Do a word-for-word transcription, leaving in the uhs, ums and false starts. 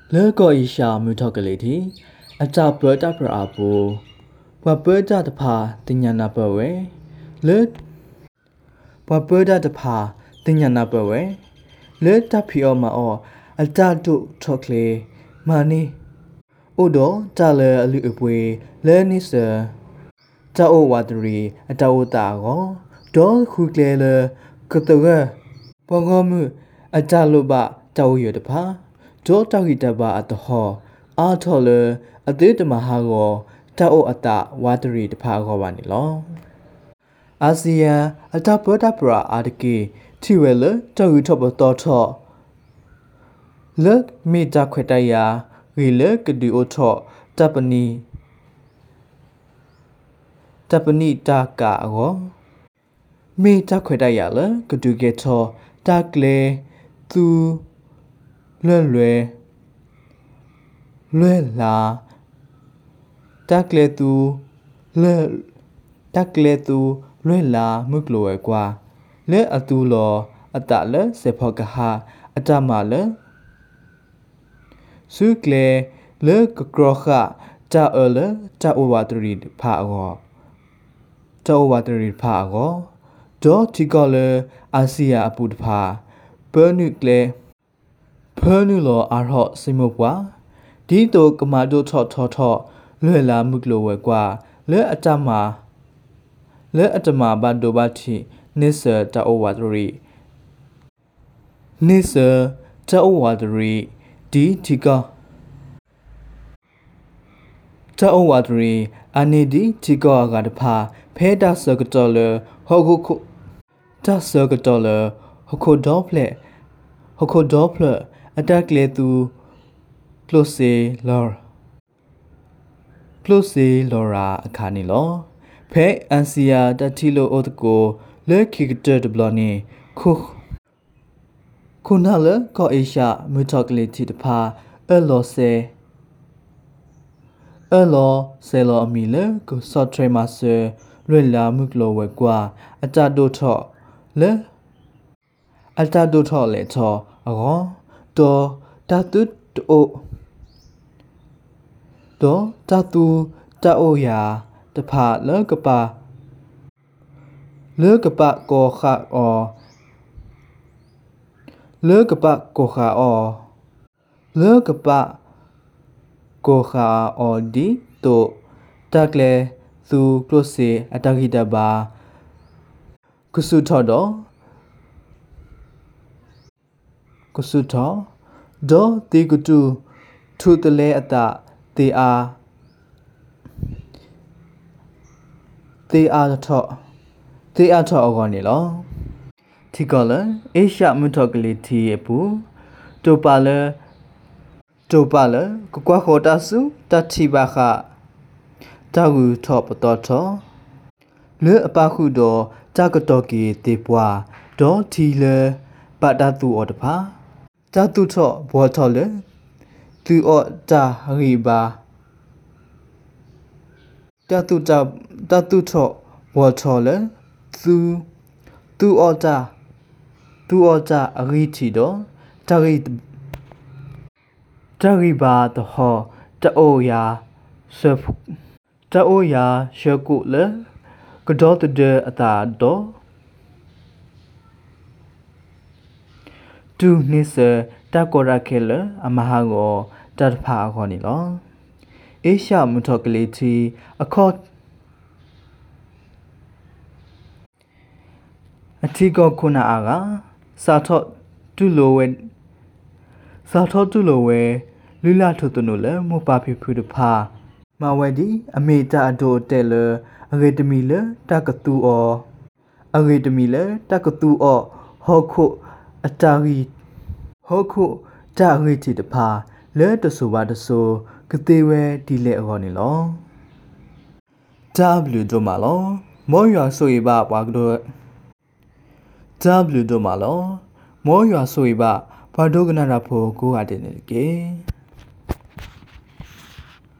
Le go isha mutakaliti, a tap bird up apo, what bird at the pa, tinyana bawe, le what bird at the pa, tinyana bawe, le tapioma or a tatu chocolate, money. Udo, tale a little way, learn is a tao watery, a tao tago, do quickly le, cotoga, pongomu, a taluba, tao yodepa. တောတောက်ဟီတဘာအတဟောအာထော်လအသေးတမဟာကိုတောက်အတဝါတရီတဖာခေါ်ပါနေလောအာဆီယံအတဘောတပရာအာတကေတီဝဲလတောက်ဟီထောပတော်ထော့လက်မီတာခွေတယာဝီလကဒီအိုထော့တပနီတပနီတာကာအောမီတာခွေတယာလကဒူကေထော့တာကလေသူလွဲ့လွဲလွဲ့လာတက်လေသူလွဲ့တက်လေသူလွဲ့လာမှုကလိုဝဲကွာလဲအတူလောအတလဲစေဖောကဟာအတမလဲစုကလေလဲကကရခတာအလဲတာအိုဝါတရီဖာအောတာအိုဝါတရီဖာအောဒေါ်တီကလေအာဆီယာအပူတဖာဘနုကလေဖဲနူလောအာဟော့စိမုတ်ပွားဒီတိုကမာတိုထော့ထော့ထော့လွဲလာမှုကလိုဝဲကွာလဲအတမလဲအတမဘတ်ဒိုဘတ်တီနိစတာအိုဝါဒရီနိစတာအိုဝါဒရီဒီတီကတာအိုဝါဒရီအနီဒီတီကောကတဖာဖဲတာဆကတော်လဟောခုခုတာဆကတော်လဟခုဒေါပလက်ဟခုဒေါပလက်အတက်လေသူကလိုစီလော်ကလိုစီလော်ရာအခါနီလောဖဲအန်စီယာတတီလိုအိုတကိုလက်ခိကတဘလနီခုခုနာလကောအေရှာမူတောကလီတီတဖာအလောဆေအလောဆေလောအမီလကိုဆော့ထရမဆာလွေလာမှုကလောဝဲကွာအတတိုထော့လဲအတတိုထော့လေထော့အောတော့တတုတိုတော့တတူတအိုယာတဖာလကပါလကပကောခါအောလကပကောခါအောလကပကောခါအောဒီတိုတက်လေသူကလုစီအတဂိတဘာကုစုထော်တော့ကုစုထော်ဒေါ်တီကတူထူတလဲအတတေအားတေအားထော့တေအားထော့အောကနေလောဒီကလအေရှာမွန်ထော့ကလေးတီရပူတိုပါလတိုပါလကကွာခေါ်တဆုတတိပါခတာဂူထော့ပတော်ထော့လေအပခုတော်တကတော်ကီတေပွားဒေါ်တီလပတတူအော်တဖာတတူထော့ဘောထော့လေသူအော်တာရီဘာတတူတာတတူထော့ဘောထော်လေသူသူအော်တာသူအော်တာအရီတီတော့တရီတရီဘာတဟောတအိုယာဆဖတအိုယာရှကုလေကဒေါ်တဲ့အတာတော့တူနိစတကောရခဲလအမဟာကိုတတ်ဖာခေါ်နေလောအေရှာမထောကလေးတီအခေါ်အတီကောခုနာအာကစာထော့တူလိုဝဲစာထော့တူလိုဝဲလူလာထုတနုလေမပါဖိဖူတဖာမဝဲဒီအမေတာအဒိုတဲလအဂေတမီလတကတူအောအဂေတမီလတကတူအောဟောခုအတာဂီဟောခုတာဂီတီတဖာလဲတဆူပါတဆူကတိဝဲဒီလေအောနေလော W တို့မှာလောမောရွာဆိုရပါပွားကတော့ W တို့မှာလောမောရွာဆိုရပါဘာဒုကနာရဖို့ကိုကတဲ့နေကေ